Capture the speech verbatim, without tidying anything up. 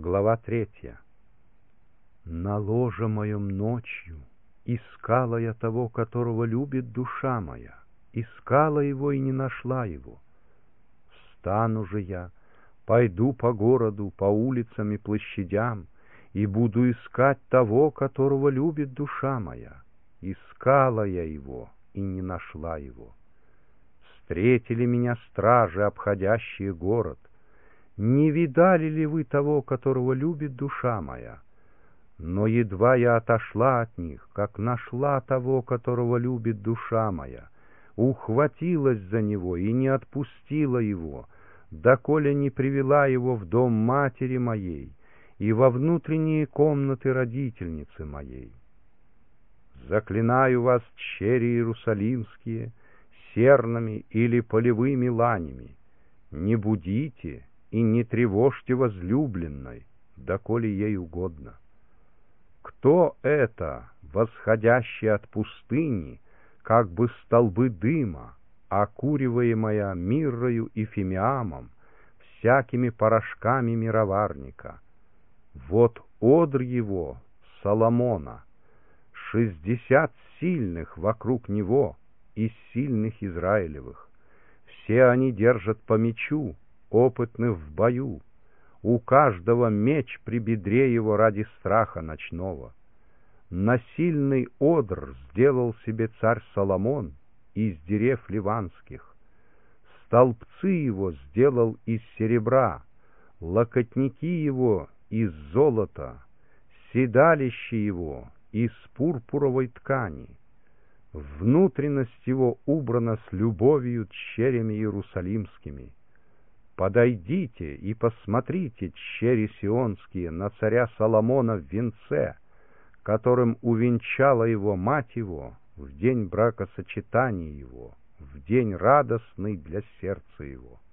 Глава третья. На ложе моем ночью искала я того, которого любит душа моя, искала его и не нашла его. Встану же я, пойду по городу, по улицам и площадям, и буду искать того, которого любит душа моя. Искала я его и не нашла его. Встретили меня стражи, обходящие город. Не видали ли вы того, которого любит душа моя? Но едва я отошла от них, как нашла того, которого любит душа моя, ухватилась за него и не отпустила его, доколе не привела его в дом матери моей и во внутренние комнаты родительницы моей. Заклинаю вас, чери иерусалимские, сернами или полевыми ланями, не будите и не тревожьте возлюбленной, доколе ей угодно. Кто это, восходящий от пустыни, как бы столбы дыма, окуриваемая миррою и фимиамом, всякими порошками мироварника? Вот одр его, Соломона, шестьдесят сильных вокруг него, из сильных Израилевых. Все они держат по мечу, опытны в бою. У каждого меч при бедре его ради страха ночного. Насильный одр сделал себе царь Соломон из дерев ливанских. Столбцы его сделал из серебра, локотники его из золота, седалище его из пурпуровой ткани. Внутренность его убрана с любовью черями иерусалимскими. Подойдите и посмотрите, чери сионские, на царя Соломона в венце, которым увенчала его мать его в день бракосочетания его, в день радостный для сердца его.